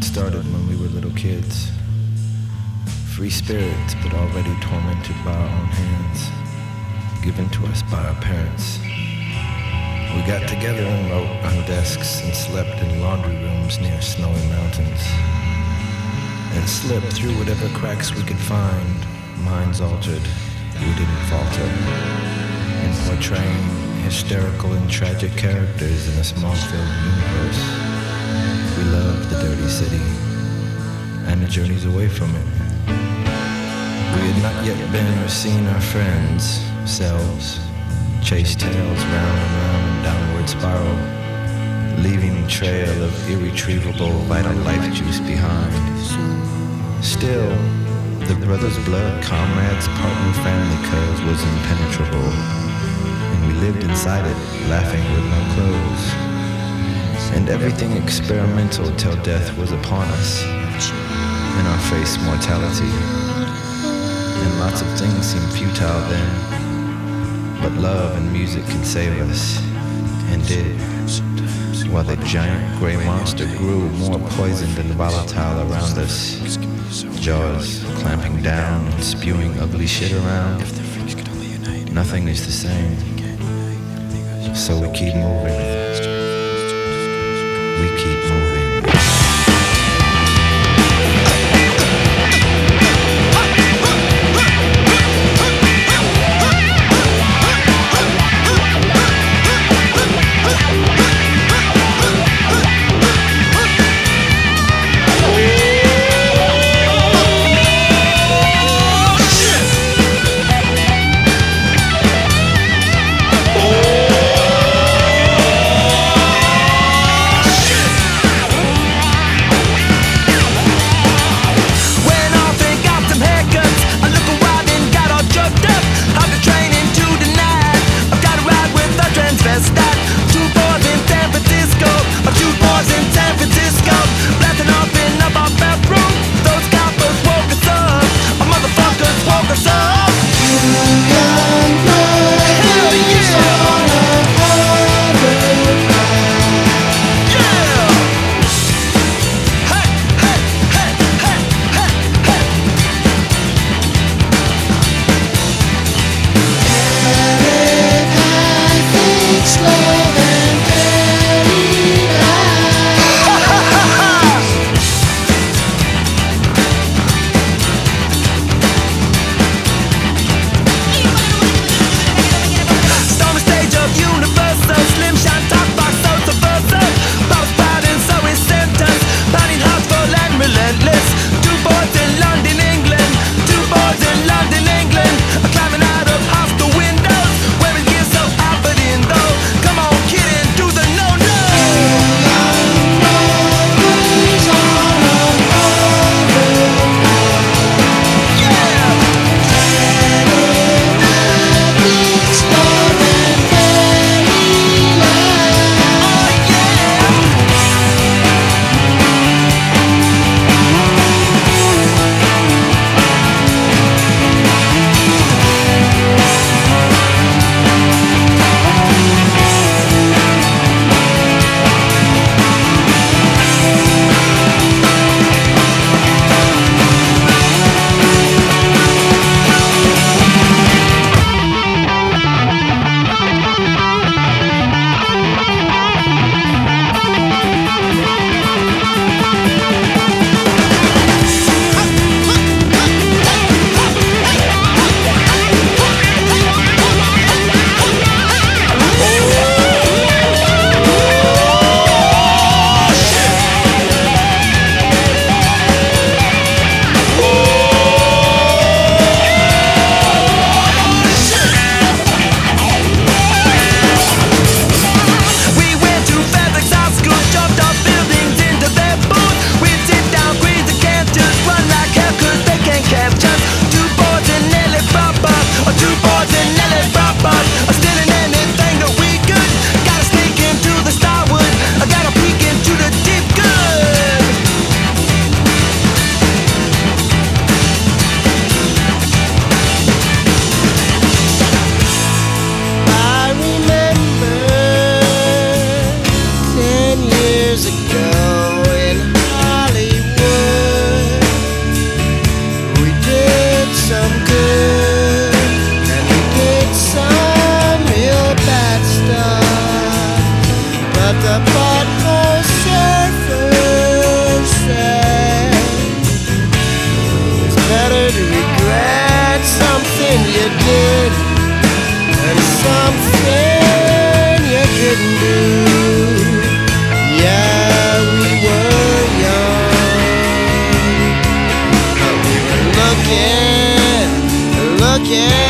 started when we were little kids. Free spirits, but already tormented by our own hands, given to us by our parents. We got together and wrote on desks and slept in laundry rooms near snowy mountains, and slipped through whatever cracks we could find. Minds altered, we didn't falter, in portraying hysterical and tragic characters in a small-filled universe. We loved the dirty city and the journeys away from it. We had not yet been or seen our friends, selves, chase tails round and round in downward spiral, leaving a trail of irretrievable vital life juice behind. Still, the brother's blood, comrades, partner, family curve was impenetrable, and we lived inside it, laughing with no clothes. And everything experimental till death was upon us, in our face mortality. And lots of things seemed futile then, but love and music could save us, and did, while the giant gray monster grew more poisoned and volatile around us, jaws clamping down and spewing ugly shit around. Nothing is the same, so we keep moving. We keep moving. again.